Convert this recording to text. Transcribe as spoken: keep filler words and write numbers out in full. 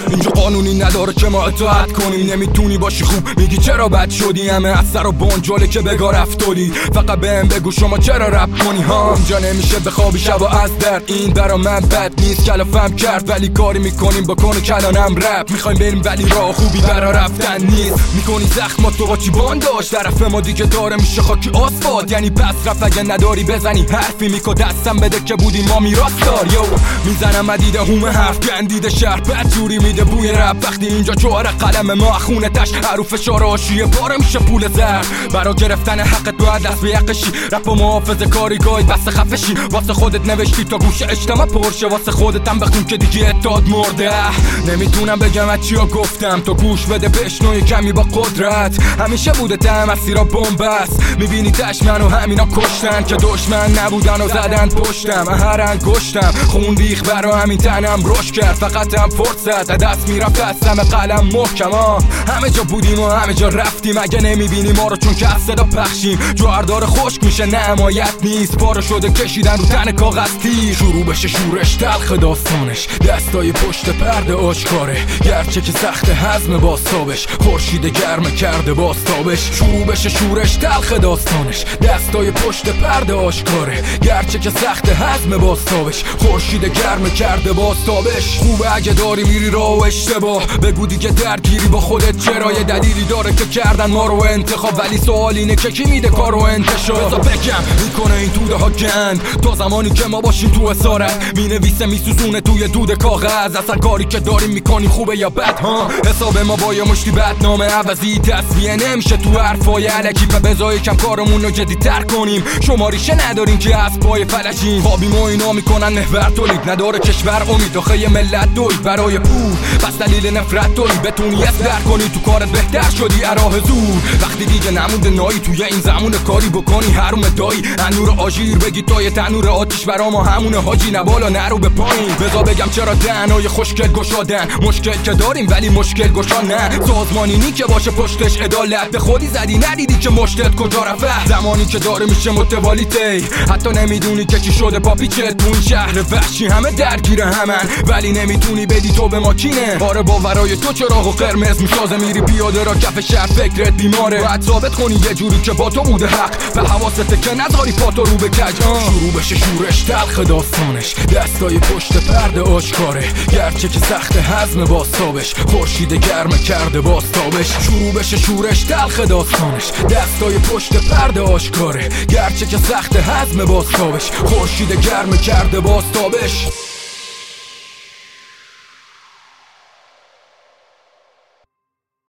اینجا قانونی نداره که ما اطاعت کنیم. نمیتونی باشی خوب میگی چرا بد شدی، همه از سر و بنجاله که بگاه رفتاری. فقط بهم بگو شما چرا رپ کنی ها. اینجا نمیشه بخوابی شب و از درد، این برا من بد نیست کلافم کرد ولی کاری میکنیم بکنه کلانم رپ. میخوایم بریم ولی راه خوبی برا رفتن نیست. میکنی زخمات تو با چی بانداش، طرف ما دیگه داره میشه خاکی آسفالت. یعنی پس رفت اگه نداری بزنی حرفی میکو دستم بده که بودی ما میراستار. یو میزنم مدیده هومه حرف گندیده شهر بد جوری میده بوی رپ. وقتی اینجا جوهر قلم ما خونه تش حروف شعر آشیه باره میشه پول زر. برا گرفتن حقت باید دست به یقشی، رپ و محافظ کاری گاید بس خفشی. واسه خودت نوشتی تا گوش اجتماع پرشه، واسه خودت هم بخون که دیگه اتاد مرده. نمیتونم بگم از چیا گفتم تو گوش بده بشنو کمی با قدرت. همیشه بوده ته مسیرا بمبست، میبینی تش منو همینا کشتن که دشمن نبودن و زدن پشتم. هر انگشتم خون ریخ برا همین تنم روش کرد، فقط هم فرصت دست میرفت دستم قلم محکما. همه جا بودیم و همه جا رفتیم، اگه نمیبینی ما رو چون که از صدا پخشیم. جوهردار خشک میشه نه حمایت نیست، پاره شده کشیدن رو تن کاغذ تیر. شروع بشه شورش تلخ داستانش، دستای پشت پرده آشکاره. گرچه که سخت هضم باستابش، خورشید گرم کرده باستابش. شروع بشه شورش تلخ داستانش، دستای پشت پرده آشکاره. گرچه که سخت هضم باستابش، خورشید گرم کرده باستابش. خوبه اگه داری میری راه و اشتباه، بگو دیگه درگیری با خودت چرا. یه دلیلی داره که کردن ما رو انتخاب، ولی سوال اینه که کی میده کار رو انتشار. بذار بگم میکنه این توده ها گند، تا زمانی که ما باشیم تو اسارت. مینویسه میسوزونه توی دود کاغذ، اصلا کاری که داریم میکنی خوبه یا بد ها. حساب ما با یه مشتی بدنامه عوضی تصفیه نمیشه تو حرفای علکی. و بذار یکم کارمون رو جدی تر کنیم، شماریشه نداریم که از پای فلجیم. خوابیم و اینا میکنن محور تولید، نداره کشور امید آخه یه ملت دوید برای پول. پس دلیل نفرت داری بتونی از در کنی، تو کارت بهتر شدی اراه زور. وقتی دیگه نمونده نایی توی این زمون کاری بکنی حروم دایی. انور آژیر بگی تا یه تنور آتیش برا ما همونه حاجی، نبالا نرو به پایین. بذار بگم چرا دهنای خوشگل گشادن، مشکل که داریم ولی مشکل گشا نه. سازمانی نی که باشه پشتش عدالت، به خودی زدی ندیدی که مشتت کجا رفت. زمانی که داره میشه متوالیته، حتی نمیدونی که چی شده پاپیچه. تو این شهر وحشی همه درگیره همن، ولی نمیتونی بدی تو به ماکینه. آره باورای تو چراغو قرمز میسازه، میری پیاده را کف شهر فکرت بیماره. باید ثابت کنی یه جوری که با تو بوده حق، به حواسته که نذاری پاتو رو به کج. شروع بشه شورش تلخ داستانش، دستای پشت پرده آشکاره. گرچه که سخت هضم باستابش، خورشید گرم کرده باستابش. شروع بشه شورش تلخ داستانش، دستای پشت پرده آشکاره. گرچه که سخت هضم باستابش، خورشید گرم کرده باستابش.